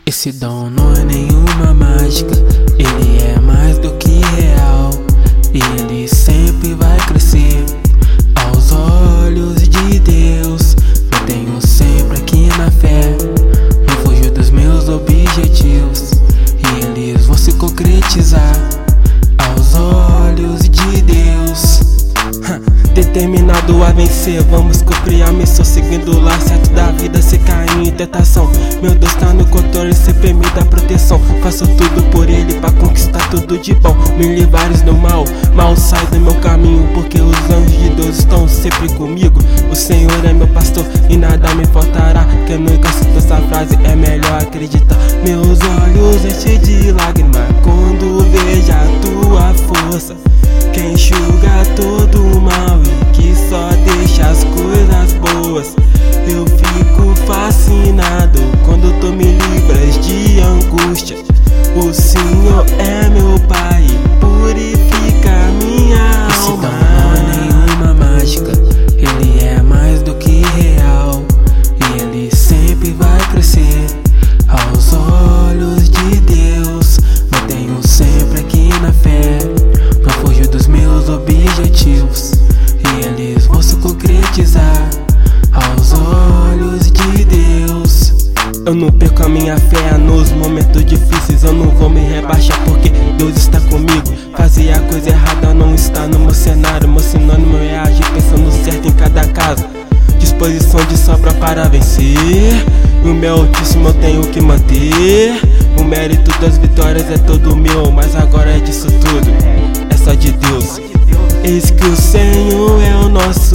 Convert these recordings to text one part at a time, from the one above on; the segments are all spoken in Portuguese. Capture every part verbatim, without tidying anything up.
Esse dom não é nenhuma mágica, ele é mais do que real, e ele sempre vai crescer aos olhos de Deus. Eu tenho sempre aqui na fé, não fujo dos meus objetivos, e eles vão se concretizar aos olhos de Deus. Determinado a vencer, vamos cumprir a missão, seguindo o lar certo da vida, sem cair em tentação. Meu Deus tá no controle, sempre me dá proteção. Faço tudo por ele pra conquistar tudo de bom. Me livrares do mal, mal sai do meu caminho, porque os anjos de Deus estão sempre comigo. O Senhor é meu pastor e nada me faltará. Que eu nunca cito essa frase, é melhor acreditar. Meus olhos enchem de lágrimas quando vejo a tua força, que enxuga todo o mal e que só deixa as coisas boas. Eu fico fascinado quando tu me livras de angústia. O Senhor é meu Pai, purifica minha Esse alma. dom não é nenhuma mágica, ele é mais do que real, e ele sempre vai crescer aos olhos de Deus. Mantenho sempre aqui na fé, não fujo dos meus objetivos, e eles vão se concretizar aos olhos de Deus. Eu não perco a minha fé nos momentos difíceis, eu não vou me rebaixar porque Deus está comigo. Fazer a coisa errada não está no meu cenário, meu sinônimo é agir pensando certo em cada caso. Disposição de sobra para vencer, e o meu altíssimo eu tenho que manter. O mérito das vitórias é todo meu, mas agora é disso tudo, é só de Deus. Eis que o Senhor é o nosso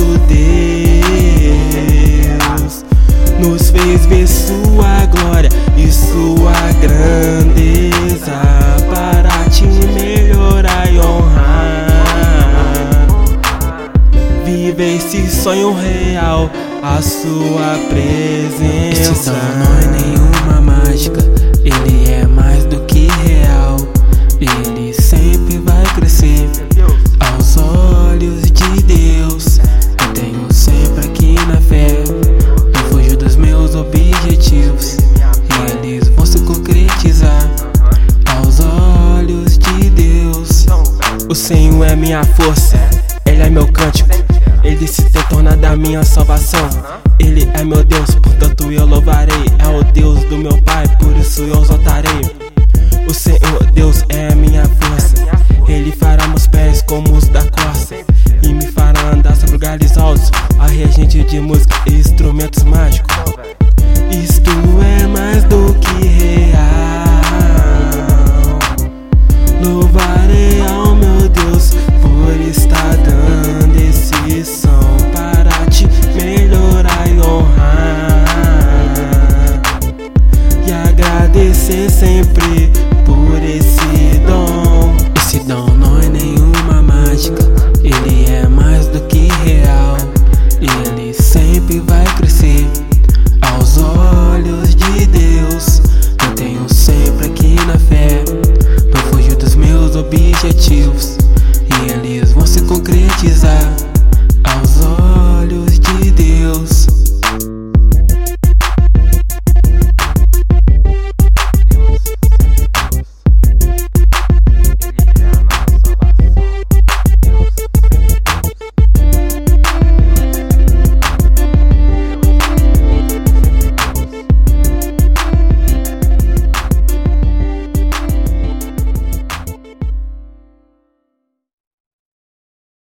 Deus, nos fez ver sua glória e sua grandeza, para te melhorar e honrar. Vive esse sonho real, a sua presença. Esse dom não é nenhuma mágica, ele é mais do que real, e ele sempre vai crescer aos olhos de Deus. Eu tenho sempre aqui na fé, não fujo dos meus objetivos, e eles vão se concretizar aos olhos de Deus. O Senhor é minha força, Ele é meu cântico, Ele se tem tornado a minha salvação. Ele é meu Deus, portanto eu louvarei. É o Deus do meu Pai, por isso eu exaltarei. O Senhor Deus é a minha força, Ele fará meus pés como os da corça, e me fará andar sobre lugares altos. A regente de música